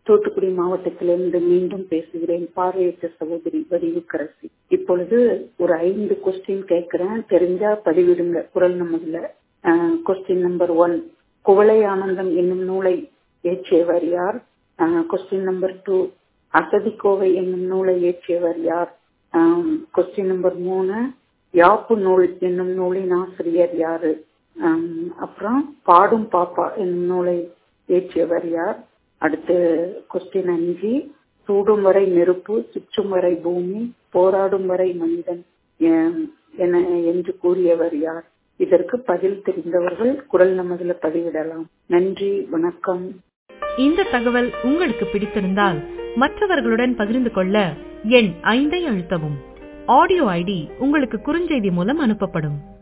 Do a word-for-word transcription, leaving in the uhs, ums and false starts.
தூத்துக்குடி மாவட்டத்திலிருந்து மீண்டும் பேசுகிறேன். பார்வையற்ற சகோதரி வடிவுக்கரசி. இப்பொழுது ஒரு ஐந்து கொஸ்டின் கேட்கிறேன், தெரிஞ்சா பதிவிடுங்க. குரல் நமதுல கொஸ்டின் நம்பர் ஒன், குவளை ஆனந்தம் என்னும் நூலை இயற்றியவர் யார்? கொஸ்டின் நம்பர் டூ, அசதிக்கோவை என்னும் நூலை இயற்றியவர் யார்? கொஸ்டின் நம்பர் மூணு, யாப்பு நூல் என்னும் நூலின் ஆசிரியர் யாரு? அப்புறம் பாடும் பாப்பா என்னும் நூலை இயற்றியவர் யார்? அடுத்து கொஸ்டின் அஞ்சு, சூடும் வரை நெருப்பு, சுற்றும் வரை பூமி, போராடும் வரை மனிதன் என என்று கூறியவர் யார்? இதற்கு பதில் தெரிந்தவர்கள் குரல் நமதுல பதிவிடலாம். நன்றி, வணக்கம். இந்த தகவல் உங்களுக்கு பிடித்திருந்தால் மற்றவர்களுடன் பகிர்ந்து கொள்ள எண் ஐந்தை அழுத்தவும். ஆடியோ ஐடி உங்களுக்கு குறுஞ்செய்தி மூலம் அனுப்பப்படும்.